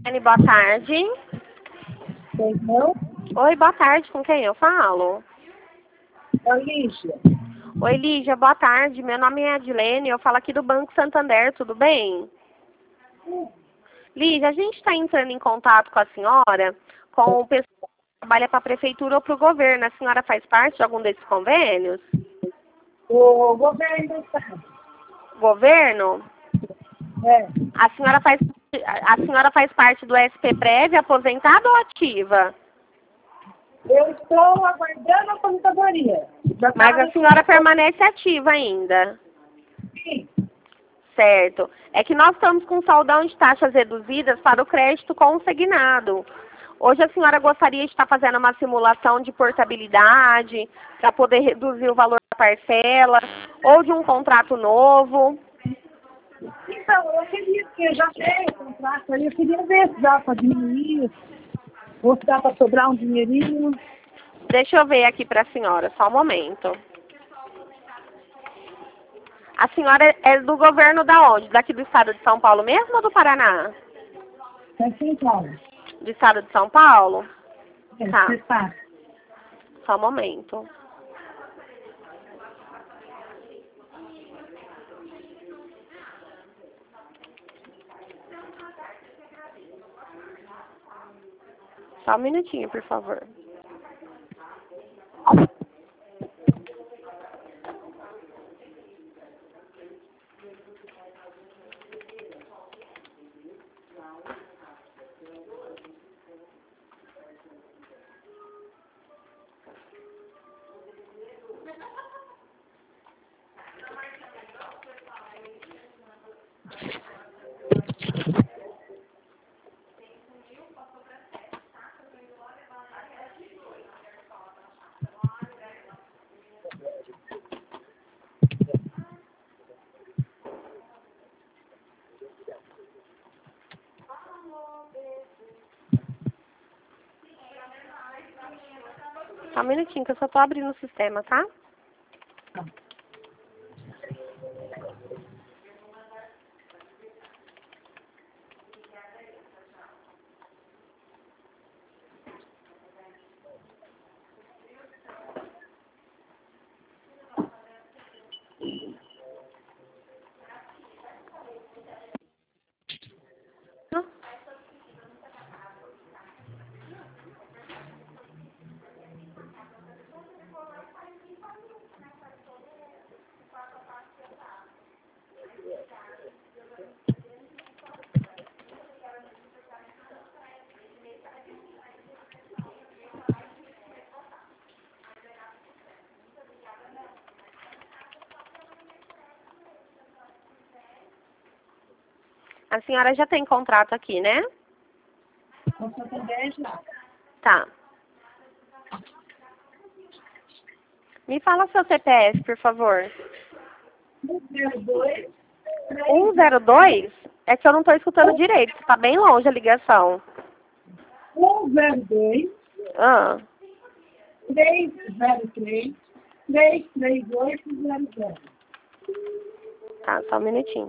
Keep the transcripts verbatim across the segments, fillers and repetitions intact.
Anne, boa tarde. Pois não? Oi, boa tarde. Com quem eu falo? É Lígia. Oi, Lígia, boa tarde. Meu nome é Adilene, eu falo aqui do Banco Santander, tudo bem? Hum. Lígia, a gente está entrando em contato com a senhora, com o pessoal que trabalha para a prefeitura ou para o governo. A senhora faz parte de algum desses convênios? O governo do estado. Governo? É. A senhora faz, a senhora faz parte do S P Prev, aposentada ou ativa? Eu estou aguardando a aposentadoria. Já Mas a tava- senhora permanece ativa ainda. Sim. Certo. É que nós estamos com saldão de taxas reduzidas para o crédito consignado. Hoje a senhora gostaria de estar fazendo uma simulação de portabilidade para poder reduzir o valor da parcela ou de um contrato novo. Então, eu queria, porque eu já tenho o contrato aí, eu queria ver se dá para diminuir, ou se dá para sobrar um dinheirinho. Deixa eu ver aqui para a senhora, só um momento. A senhora é do governo da onde? Daqui do estado de São Paulo mesmo ou do Paraná? É central. Do estado de São Paulo? É, Tá, você tá. só um momento. Só um minutinho, por favor. Só um minutinho que eu só tô abrindo o sistema, tá? A senhora já tem contrato aqui, né? Com Santander já. Tá. Me fala seu C P F, por favor. um zero dois, um zero dois? É que eu não tô escutando direito. Tá bem longe a ligação. um zero dois, Ah, três zero três, três três oito zero zero. tá, só um minutinho.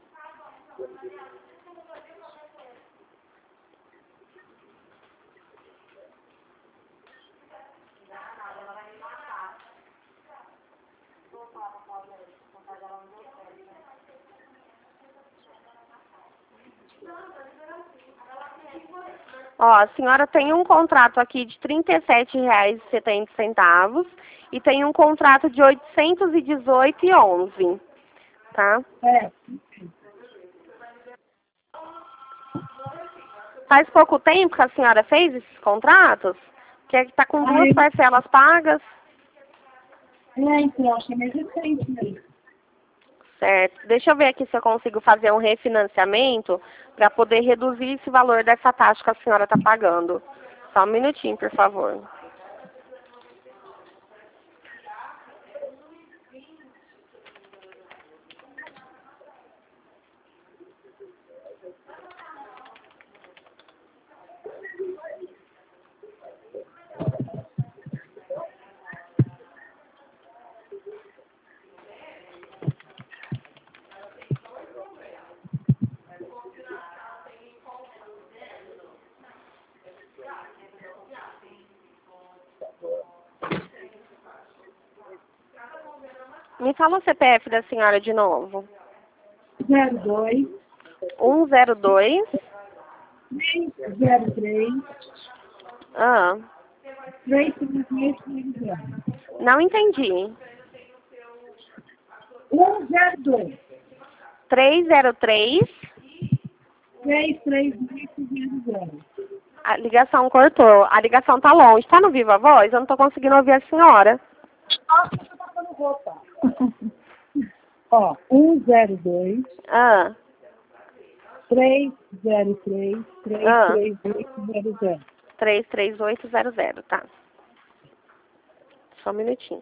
Ó, a senhora tem um contrato aqui de trinta e sete reais e setenta centavos e tem um contrato de oitocentos e dezoito reais e onze centavos, tá? É. Faz pouco tempo que a senhora fez esses contratos? Que é que tá com duas Aí, parcelas pagas? é, então, acho que é mais recente mesmo. Certo. Deixa eu ver aqui se eu consigo fazer um refinanciamento para poder reduzir esse valor dessa taxa que a senhora está pagando. Só um minutinho, por favor. Me fala o C P F da senhora de novo. zero dois. um zero dois. três zero três. Ah, três três três três zero. não entendi. um zero dois. três zero três. três três três zero. A ligação cortou. A ligação tá longe. Tá no Viva Voz? Eu não tô conseguindo ouvir a senhora. Nossa, eu tô passando roupa. Ó, um zero dois. Ah, três zero três. três Ah. três oito zero zero. três três oito zero zero, tá. Só um minutinho.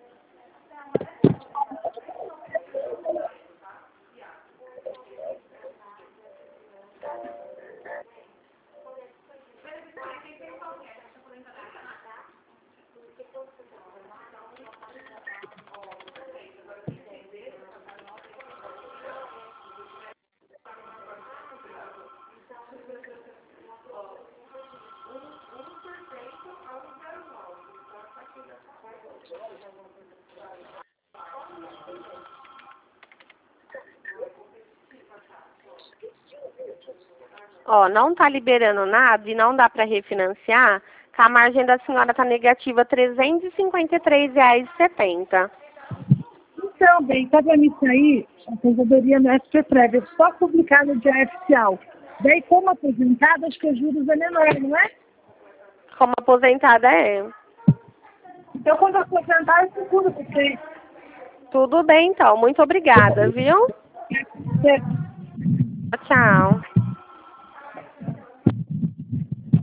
Ó, não tá liberando nada e não dá para refinanciar, que a margem da senhora tá negativa trezentos e cinquenta e três reais e setenta. Então, bem, tá vendo isso aí? A aposentadoria no S P Prev é só publicar no Diário Oficial. Daí, como aposentada, acho que os juros é menor, não é? Como aposentada é. Então, quando aposentar, eu seguro você. Tudo bem, então. Muito obrigada, viu? Você Tchau.